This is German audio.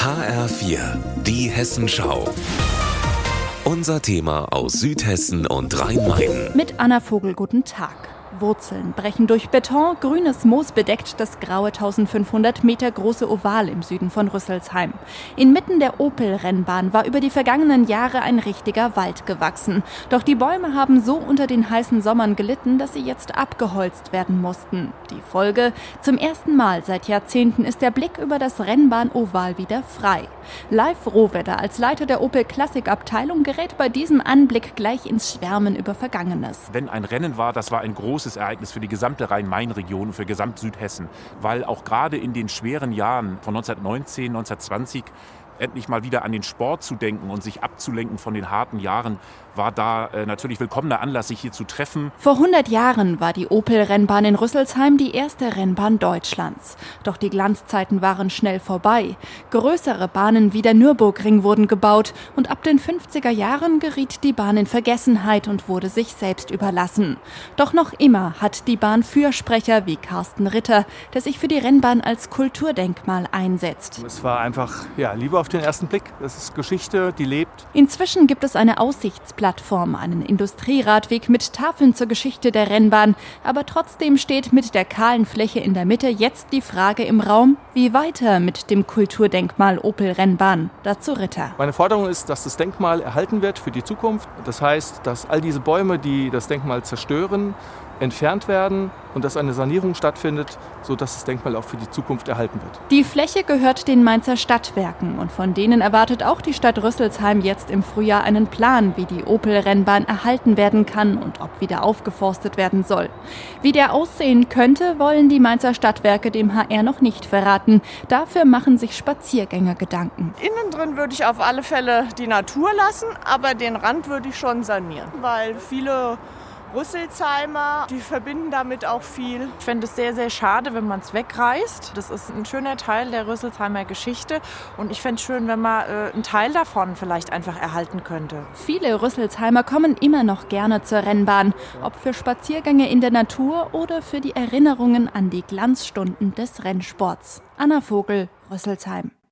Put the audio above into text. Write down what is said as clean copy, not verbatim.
HR4, die Hessenschau. Unser Thema aus Südhessen und Rhein-Main. Mit Anna Vogel, guten Tag. Wurzeln brechen durch Beton, grünes Moos bedeckt das graue 1500 Meter große Oval im Süden von Rüsselsheim. Inmitten der Opel-Rennbahn war über die vergangenen Jahre ein richtiger Wald gewachsen. Doch die Bäume haben so unter den heißen Sommern gelitten, dass sie jetzt abgeholzt werden mussten. Die Folge: zum ersten Mal seit Jahrzehnten ist der Blick über das Rennbahn-Oval wieder frei. Live Rohwedder als Leiter der Opel-Klassik-Abteilung gerät bei diesem Anblick gleich ins Schwärmen über Vergangenes. Wenn ein Rennen war, das war ein großes Ereignis für die gesamte Rhein-Main-Region und für gesamt Südhessen, weil auch gerade in den schweren Jahren von 1919, 1920 endlich mal wieder an den Sport zu denken und sich abzulenken von den harten Jahren, war da natürlich willkommener Anlass, sich hier zu treffen. Vor 100 Jahren war die Opel-Rennbahn in Rüsselsheim die erste Rennbahn Deutschlands. Doch die Glanzzeiten waren schnell vorbei. Größere Bahnen wie der Nürburgring wurden gebaut und ab den 50er Jahren geriet die Bahn in Vergessenheit und wurde sich selbst überlassen. Doch noch immer hat die Bahn Fürsprecher wie Carsten Ritter, der sich für die Rennbahn als Kulturdenkmal einsetzt. Es war einfach, Liebe auf den ersten Blick. Das ist Geschichte, die lebt. Inzwischen gibt es eine Aussichtsplattform, einen Industrieradweg mit Tafeln zur Geschichte der Rennbahn. Aber trotzdem steht mit der kahlen Fläche in der Mitte jetzt die Frage im Raum: Wie weiter mit dem Kulturdenkmal Opel-Rennbahn? Dazu Ritter. Meine Forderung ist, dass das Denkmal erhalten wird für die Zukunft. Das heißt, dass all diese Bäume, die das Denkmal zerstören, entfernt werden und dass eine Sanierung stattfindet, sodass das Denkmal auch für die Zukunft erhalten wird. Die Fläche gehört den Mainzer Stadtwerken und von denen erwartet auch die Stadt Rüsselsheim jetzt im Frühjahr einen Plan, wie die Opel-Rennbahn erhalten werden kann und ob wieder aufgeforstet werden soll. Wie der aussehen könnte, wollen die Mainzer Stadtwerke dem HR noch nicht verraten. Dafür machen sich Spaziergänger Gedanken. Innen drin würde ich auf alle Fälle die Natur lassen, aber den Rand würde ich schon sanieren, weil viele Rüsselsheimer, die verbinden damit auch viel. Ich fände es sehr, sehr schade, wenn man es wegreißt. Das ist ein schöner Teil der Rüsselsheimer Geschichte und ich fände es schön, wenn man einen Teil davon vielleicht einfach erhalten könnte. Viele Rüsselsheimer kommen immer noch gerne zur Rennbahn, ob für Spaziergänge in der Natur oder für die Erinnerungen an die Glanzstunden des Rennsports. Anna Vogel, Rüsselsheim.